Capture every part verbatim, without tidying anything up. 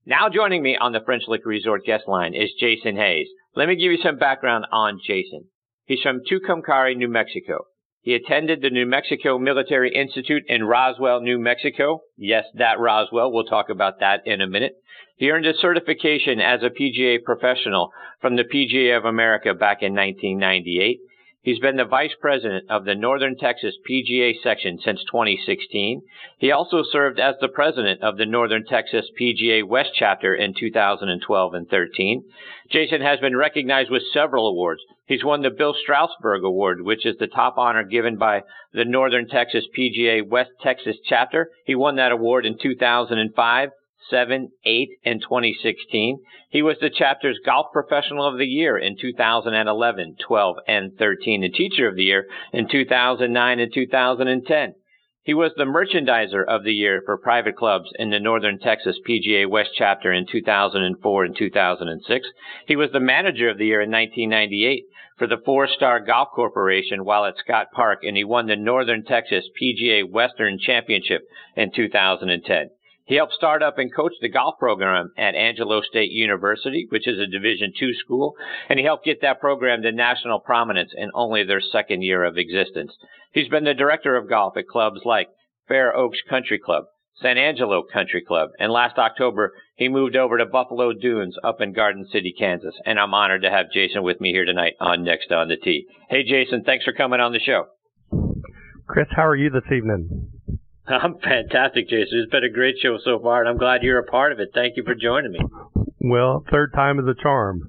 Now joining me on the French Lick Resort guest line is Jason Hayes. Let me give you some background on Jason. He's from Tucumcari, New Mexico. He attended the New Mexico Military Institute in Roswell, New Mexico. Yes, that Roswell. We'll talk about that in a minute. He earned his certification as a P G A professional from the P G A of America back in nineteen ninety-eight. He's been the vice president of the Northern Texas P G A section since twenty sixteen. He also served as the president of the Northern Texas P G A West chapter in two thousand twelve and thirteen. Jason has been recognized with several awards. He's won the Bill Strasberg Award, which is the top honor given by the Northern Texas P G A West Texas chapter. He won that award in two thousand five. seven, eight, and twenty sixteen. He was the chapter's Golf Professional of the Year in two thousand eleven, twelve, and thirteen, and Teacher of the Year in two thousand nine and two thousand ten. He was the Merchandiser of the Year for private clubs in the Northern Texas P G A West chapter in two thousand four and two thousand six. He was the Manager of the Year in nineteen ninety-eight for the Four Star Golf Corporation while at Scott Park, and he won the Northern Texas P G A Western Championship in two thousand ten. He helped start up and coach the golf program at Angelo State University, which is a Division two school, and he helped get that program to national prominence in only their second year of existence. He's been the director of golf at clubs like Fair Oaks Country Club, San Angelo Country Club, and last October he moved over to Buffalo Dunes up in Garden City, Kansas, and I'm honored to have Jason with me here tonight on Next on the Tee. Hey, Jason, thanks for coming on the show. Chris, how are you this evening? I'm fantastic, Jason. It's been a great show so far, and I'm glad you're a part of it. Thank you for joining me. Well, third time is a charm.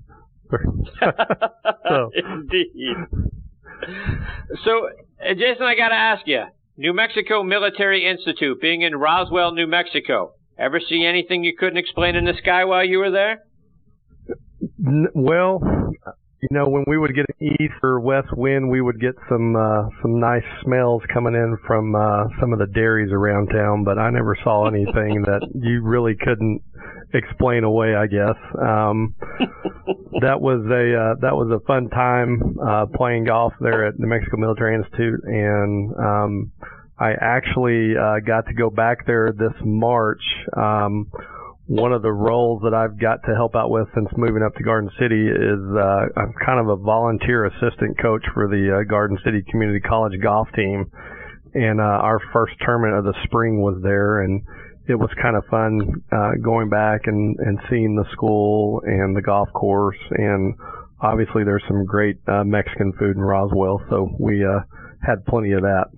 so. Indeed. So, uh, Jason, I got to ask you, New Mexico Military Institute, being in Roswell, New Mexico, ever see anything you couldn't explain in the sky while you were there? Well, you know, when we would get an east or west wind, we would get some uh, some nice smells coming in from uh, some of the dairies around town, but I never saw anything that you really couldn't explain away, I guess. Um, that was a uh, that was a fun time uh, playing golf there at New Mexico Military Institute, and um, I actually uh, got to go back there this March. Um, One of the roles that I've got to help out with since moving up to Garden City is uh, I'm kind of a volunteer assistant coach for the uh, Garden City Community College golf team. And uh, our first tournament of the spring was there, and it was kind of fun uh, going back and, and seeing the school and the golf course. And obviously there's some great uh, Mexican food in Roswell, so we uh, had plenty of that.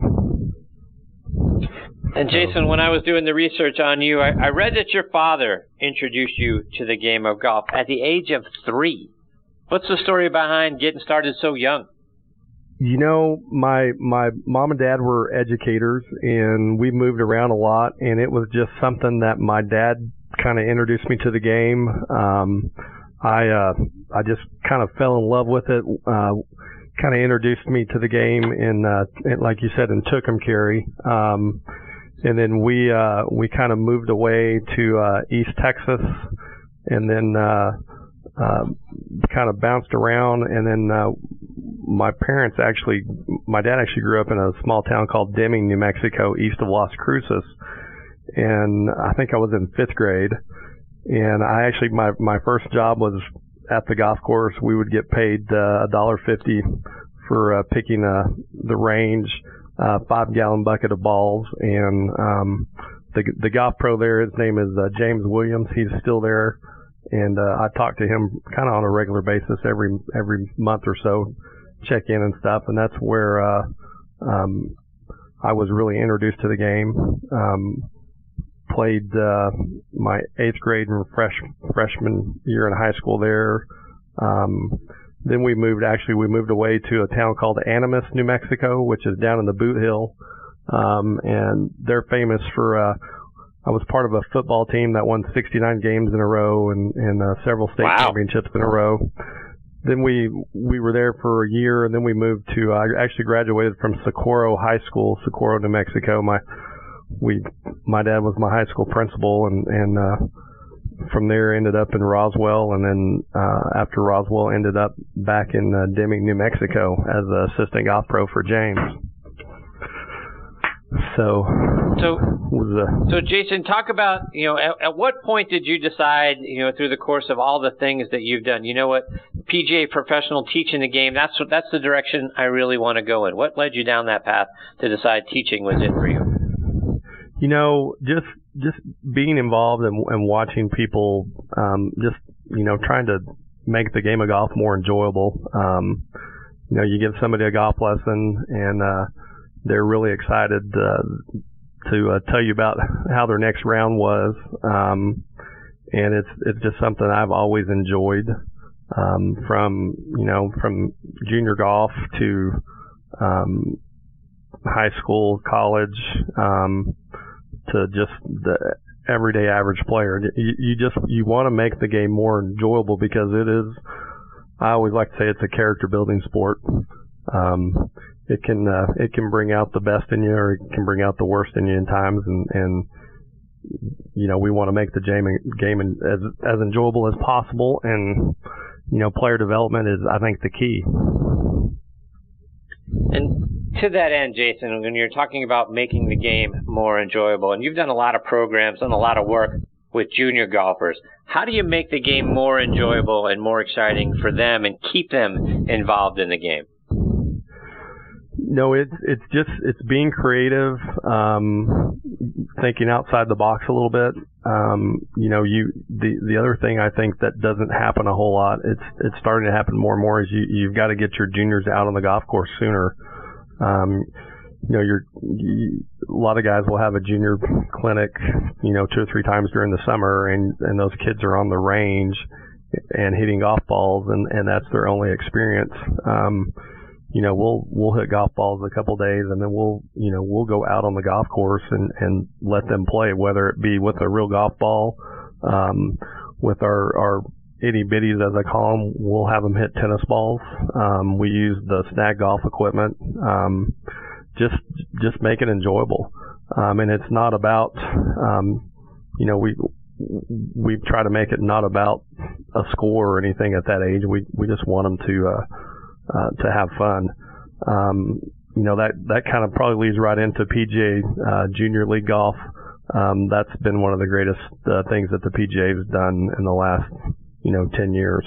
And Jason, when I was doing the research on you, I, I read that your father introduced you to the game of golf at the age of three. What's the story behind getting started so young? You know, my my mom and dad were educators, and we moved around a lot, and it was just something that my dad kind of introduced me to the game. Um, I uh, I just kind of fell in love with it. Uh, kind of introduced me to the game in, uh, in like you said, in Tucumcari. Um, and then we, uh, we kind of moved away to, uh, East Texas, and then, uh, uh, kind of bounced around. And then, uh, my parents actually, my dad actually grew up in a small town called Deming, New Mexico, east of Las Cruces. And I think I was in fifth grade. And I actually, my, my first job was at the golf course. We would get paid uh, a dollar fifty for uh, picking uh, the range, uh, five gallon bucket of balls, and um, the the golf pro there, his name is uh, James Williams. He's still there, and uh, I talk to him kind of on a regular basis every every month or so, check in and stuff, and that's where uh, um, I was really introduced to the game. Um, Played uh, my eighth grade and fresh, freshman year in high school there. Um, then we moved, actually, we moved away to a town called Animas, New Mexico, which is down in the Boot Hill. Um, and they're famous for, uh, I was part of a football team that won sixty-nine games in a row and, and uh, several state wow. championships in a row. Then we we were there for a year, and then we moved to, I actually graduated from Socorro High School, Socorro, New Mexico. My We, my dad was my high school principal, and, and, uh, from there ended up in Roswell, and then, uh, after Roswell ended up back in, uh, Deming, New Mexico as an assistant golf pro for James. So, so, was a, so Jason, talk about, you know, at, at what point did you decide, you know, through the course of all the things that you've done, you know what, P G A professional teaching the game, that's what, that's the direction I really want to go in. What led you down that path to decide teaching was it for you? You know, just just being involved and, and watching people, um, just, you know, trying to make the game of golf more enjoyable. Um, you know, you give somebody a golf lesson and, uh, they're really excited uh, to uh, tell you about how their next round was, um, and it's it's just something I've always enjoyed. Um, from you know from junior golf to um, high school, college, um, to just the everyday average player. You, you just you want to make the game more enjoyable because it is. I always like to say it's a character building sport. Um, It can uh, it can bring out the best in you, or it can bring out the worst in you in times, and, and you know we want to make the game game as as enjoyable as possible, and you know player development is I think the key. And to that end, Jason, when you're talking about making the game more enjoyable, and you've done a lot of programs, done a lot of work with junior golfers, how do you make the game more enjoyable and more exciting for them, and keep them involved in the game? No, it's it's just it's being creative, um, thinking outside the box a little bit. Um, you know, you the the other thing I think that doesn't happen a whole lot. It's it's starting to happen more and more. Is you you've got to get your juniors out on the golf course sooner. Um, you know, you're you, a lot of guys will have a junior clinic, you know, two or three times during the summer, and and those kids are on the range and hitting golf balls, and and that's their only experience. Um, You know, we'll we'll hit golf balls a couple days, and then we'll you know we'll go out on the golf course and, and let them play, whether it be with a real golf ball, um, with our our itty bitties as I call them. We'll have them hit tennis balls. Um, we use the Snag golf equipment. Um, just just make it enjoyable, um, and it's not about um, you know we we try to make it not about a score or anything at that age. We we just want them to. Uh, Uh, to have fun. Um, you know, that, that kind of probably leads right into P G A uh, Junior League Golf. Um, that's been one of the greatest uh, things that the P G A has done in the last, you know, ten years.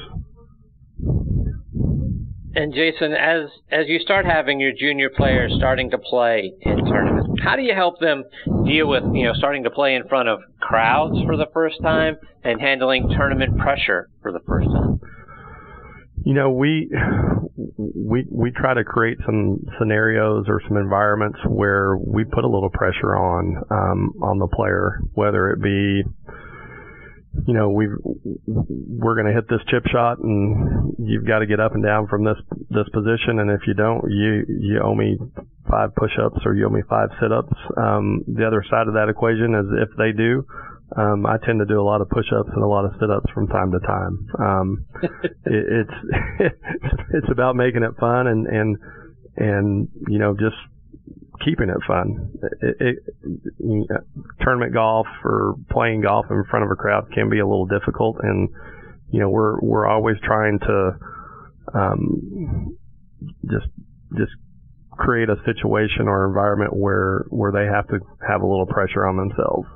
And Jason, as as you start having your junior players starting to play in tournaments, how do you help them deal with, you know, starting to play in front of crowds for the first time and handling tournament pressure for the first time? You know, we we we try to create some scenarios or some environments where we put a little pressure on um, on the player, whether it be, you know, we we're going to hit this chip shot, and you've got to get up and down from this this position, and if you don't, you you owe me five push-ups or you owe me five sit-ups. Um, the other side of that equation is if they do. Um, I tend to do a lot of push-ups and a lot of sit-ups from time to time. Um, it, it's it's about making it fun and and and you know just keeping it fun. It, it, you know, tournament golf or playing golf in front of a crowd can be a little difficult, and you know we're we're always trying to um, just just create a situation or environment where where they have to have a little pressure on themselves.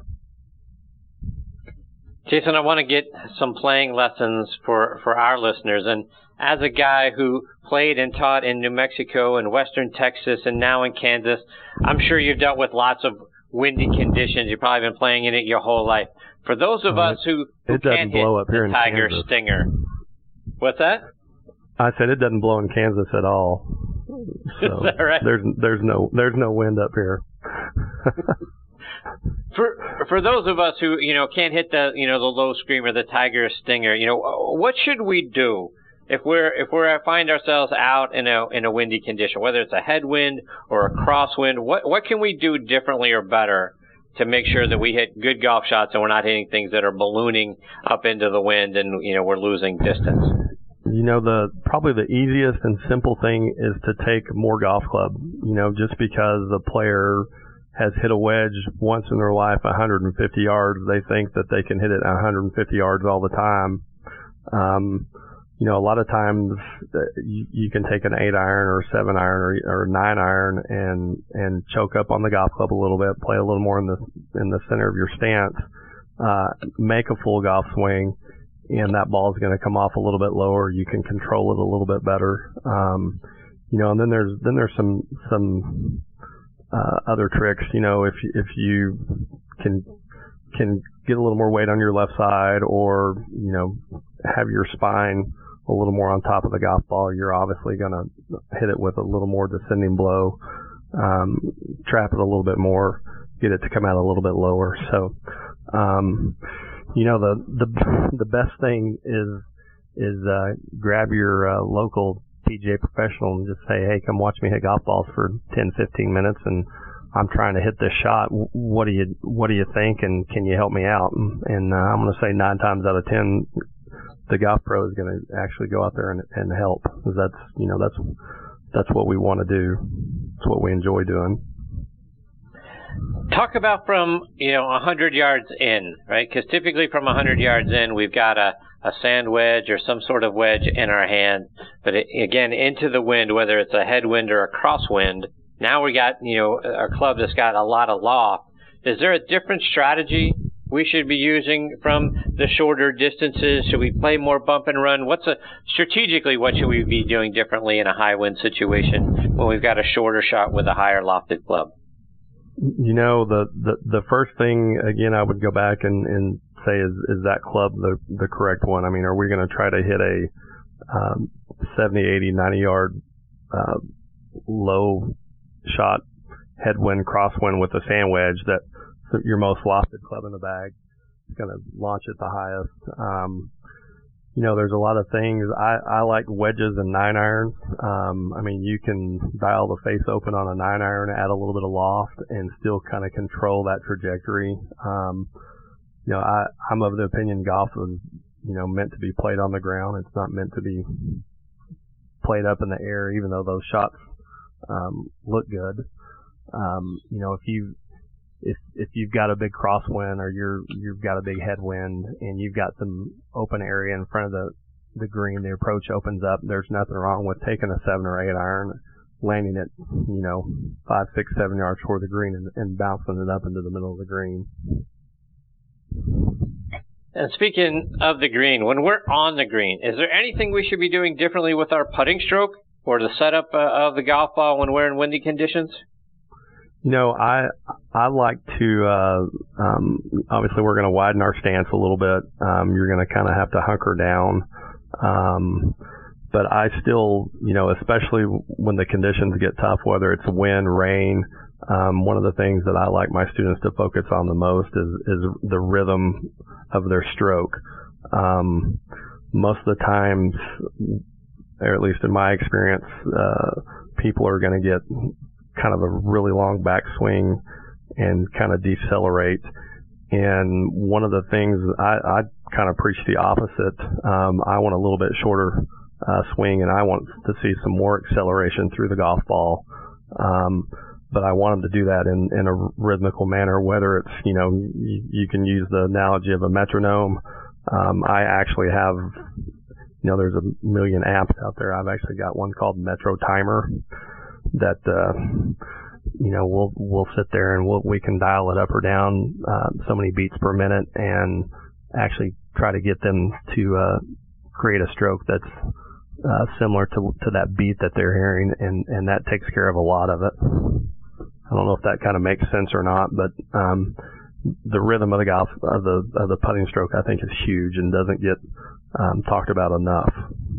Jason, I want to get some playing lessons for, for our listeners. And as a guy who played and taught in New Mexico and Western Texas and now in Kansas, I'm sure you've dealt with lots of windy conditions. You've probably been playing in it your whole life. For those of us who, who can't hit the Tiger Stinger, what's that? I said it doesn't blow in Kansas at all. So Is that right? There's there's no there's no wind up here. For for those of us who, you know, can't hit the, you know, the low screamer, the Tiger Stinger, you know, what should we do if we're if we're find ourselves out in a in a windy condition, whether it's a headwind or a crosswind? What what can we do differently or better to make sure that we hit good golf shots and we're not hitting things that are ballooning up into the wind and, you know, we're losing distance? You know, the probably the easiest and simple thing is to take more golf club. You know, just because the player has hit a wedge once in their life one hundred fifty yards, they think that they can hit it one hundred fifty yards all the time. Um, you know, a lot of times uh, you, you can take an eight iron or seven iron or, or nine iron and and choke up on the golf club a little bit, play a little more in the in the center of your stance, uh, make a full golf swing, and that ball is going to come off a little bit lower. You can control it a little bit better, um, you know. And then there's then there's some some uh, other tricks, you know, if if you can can get a little more weight on your left side, or you know, have your spine a little more on top of the golf ball, you're obviously going to hit it with a little more descending blow, um, trap it a little bit more, get it to come out a little bit lower. So, um, you know, the, the, the best thing is, is, uh, grab your, uh, local P G A professional and just say, hey, come watch me hit golf balls for ten, fifteen minutes, and I'm trying to hit this shot. What do you, what do you think? And can you help me out? And, and uh, I'm going to say nine times out of ten, the golf pro is going to actually go out there and, and help. That's, you know, that's, that's what we want to do. It's what we enjoy doing. Talk about from, you know, one hundred yards in, right? Because typically from one hundred yards in, we've got a, a sand wedge or some sort of wedge in our hand. But it, again, into the wind, whether it's a headwind or a crosswind, now we got, you know, our club that's got a lot of loft. Is there a different strategy we should be using from the shorter distances? Should we play more bump and run? What's a strategically, what should we be doing differently in a high wind situation when we've got a shorter shot with a higher lofted club? You know, the, the, the first thing, again, I would go back and, and say, is, is that club the, the correct one? I mean, are we going to try to hit a um, seventy, eighty, ninety yard uh, low shot headwind, crosswind with a sand wedge that your most lofted club in the bag is going to launch it the highest? Um, you know, there's a lot of things. I, I like wedges and nine irons. Um, I mean, you can dial the face open on a nine iron, add a little bit of loft, and still kind of control that trajectory. Um, you know, I, I'm of the opinion golf is, you know, meant to be played on the ground. It's not meant to be played up in the air, even though those shots um, look good. Um, you know, if you If if you've got a big crosswind or you're you've got a big headwind and you've got some open area in front of the the green, the approach opens up. There's nothing wrong with taking a seven or eight iron, landing it, you know, five, six, seven yards toward the green, and, and bouncing it up into the middle of the green. And speaking of the green, when we're on the green, is there anything we should be doing differently with our putting stroke or the setup uh, of the golf ball when we're in windy conditions? You know, I I like to, uh, um, obviously we're going to widen our stance a little bit. Um, you're going to kind of have to hunker down. Um, but I still, you know, especially when the conditions get tough, whether it's wind, rain, um, one of the things that I like my students to focus on the most is, is the rhythm of their stroke. Um, most of the times, or at least in my experience, uh, people are going to get kind of a really long backswing and kind of decelerate. And one of the things I, I kind of preach the opposite. Um, I want a little bit shorter uh, swing, and I want to see some more acceleration through the golf ball. Um, but I want them to do that in, in a rhythmical manner, whether it's, you know, you, you can use the analogy of a metronome. Um, I actually have, you know, there's a million apps out there. I've actually got one called Metro Timer that, uh, you know, we'll, we'll sit there and we'll, we can dial it up or down, uh, so many beats per minute and actually try to get them to, uh, create a stroke that's, uh, similar to, to that beat that they're hearing. And, and that takes care of a lot of it. I don't know if that kind of makes sense or not, but, um, the rhythm of the golf, of the, of the putting stroke, I think is huge and doesn't get, um, talked about enough.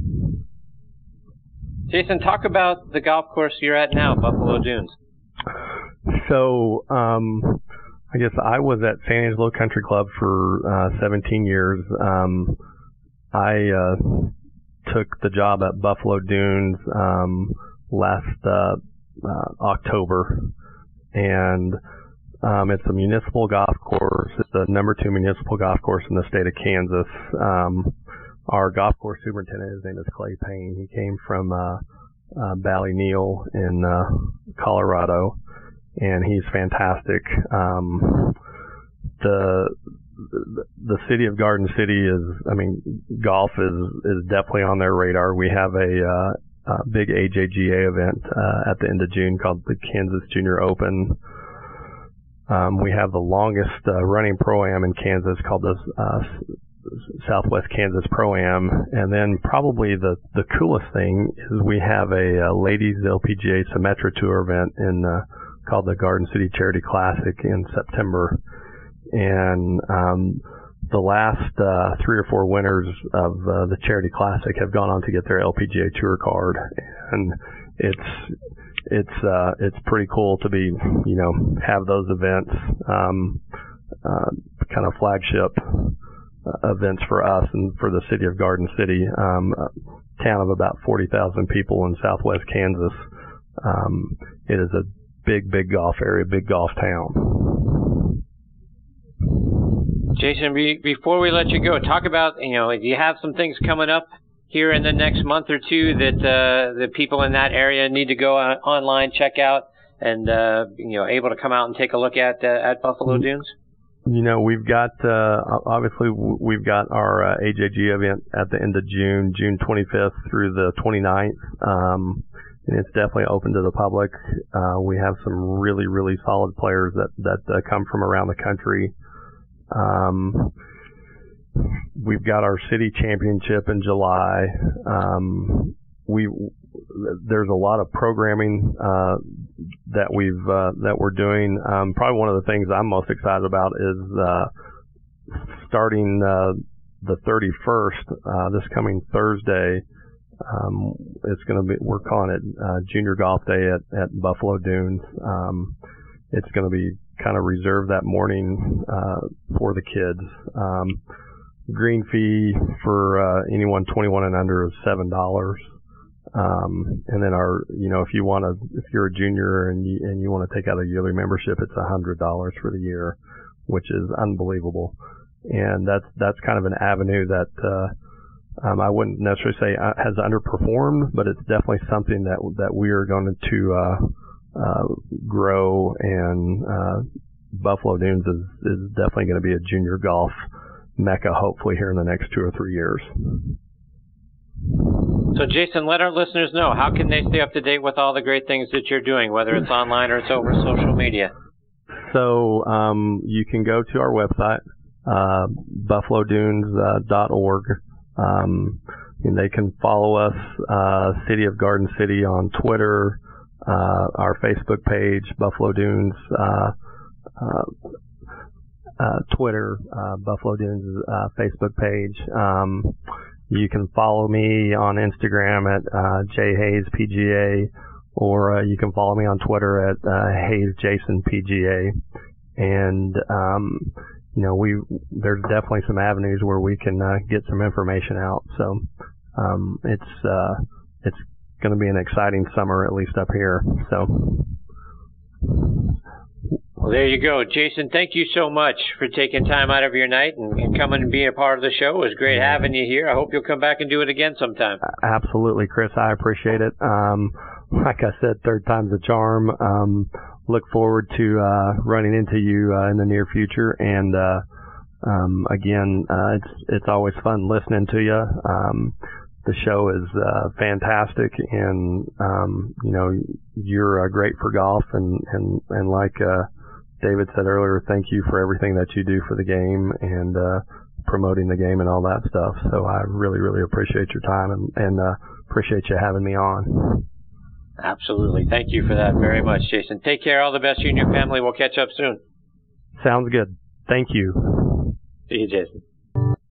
Jason, talk about the golf course you're at now, Buffalo Dunes. So, um, I guess I was at San Angelo Country Club for uh, seventeen years. Um, I uh, took the job at Buffalo Dunes um, last uh, uh, October, and um, it's a municipal golf course. It's the number two municipal golf course in the state of Kansas. Um, Our golf course superintendent, his name is Clay Payne. He came from uh, uh, Ballyneal in uh, Colorado, and he's fantastic. Um, the the, the city of Garden City is, I mean, golf is, is definitely on their radar. We have a, uh, a big A J G A event uh, at the end of June called the Kansas Junior Open. Um, we have the longest uh, running Pro-Am in Kansas called the uh, Southwest Kansas Pro-Am. And then probably the, the coolest thing is we have a, a ladies L P G A Symetra Tour event in uh, called the Garden City Charity Classic in September. And um, the last uh, three or four winners of uh, the Charity Classic have gone on to get their L P G A Tour card. And it's it's uh, it's pretty cool to be, you know, have those events, um, uh, kind of flagship uh, events for us and for the city of Garden City, um, a town of about forty thousand people in southwest Kansas. Um, it is a big, big golf area, big golf town. Jason, be, before we let you go, talk about, you know, do you have some things coming up here in the next month or two that uh, the people in that area need to go on, online, check out, and uh, you know, able to come out and take a look at uh, at Buffalo Dunes? You know, we've got uh, obviously we've got our uh, A J G event at the end of June, June twenty-fifth through the twenty-ninth. Um, and it's definitely open to the public. Uh, we have some really, really solid players that that uh, come from around the country. Um, we've got our city championship in July. Um, we there's a lot of programming uh, that we've uh, that we're doing. Um, probably one of the things I'm most excited about is uh, starting uh, the thirty-first, uh, this coming Thursday. Um, it's going to be, we're calling it uh, Junior Golf Day at, at Buffalo Dunes. Um, it's going to be kind of reserved that morning uh, for the kids. Um, green fee for uh, anyone twenty-one and under is seven dollars. Um, and then our, you know, if you want to, if you're a junior and you, and you want to take out a yearly membership, it's a hundred dollars for the year, which is unbelievable. And that's, that's kind of an avenue that, uh, um, I wouldn't necessarily say has underperformed, but it's definitely something that, that we are going to, uh, uh, grow, and, uh, Buffalo Dunes is, is definitely going to be a junior golf mecca, hopefully here in the next two or three years. So, Jason, let our listeners know, how can they stay up to date with all the great things that you're doing, whether it's online or it's over social media? So, um, you can go to our website, uh, buffalo dunes dot org. Um, and they can follow us, uh, City of Garden City on Twitter, uh, our Facebook page, Buffalo Dunes, uh, uh, uh, Twitter, uh, Buffalo Dunes, uh, Facebook page. Um, You can follow me on Instagram at uh, J Hayes P G A, or uh, you can follow me on Twitter at uh, Hayes Jason P G A. And um, you know, we there's definitely some avenues where we can uh, get some information out. So um, it's uh, it's going to be an exciting summer, at least up here. So. Well, there you go. Jason, thank you so much for taking time out of your night and, and coming and being a part of the show. It was great having you here. I hope you'll come back and do it again sometime. Absolutely, Chris. I appreciate it. Um, like I said, third time's a charm. Um, look forward to uh, running into you uh, in the near future. And uh, um, again, uh, it's it's always fun listening to you. Um, the show is uh, fantastic, and um, you know, you're uh, great for golf, and and and like uh, David said earlier, thank you for everything that you do for the game and uh, promoting the game and all that stuff. So I really, really appreciate your time, and, and uh, appreciate you having me on. Absolutely. Thank you for that very much, Jason. Take care. All the best, you and your family. We'll catch up soon. Sounds good. Thank you. See you, Jason.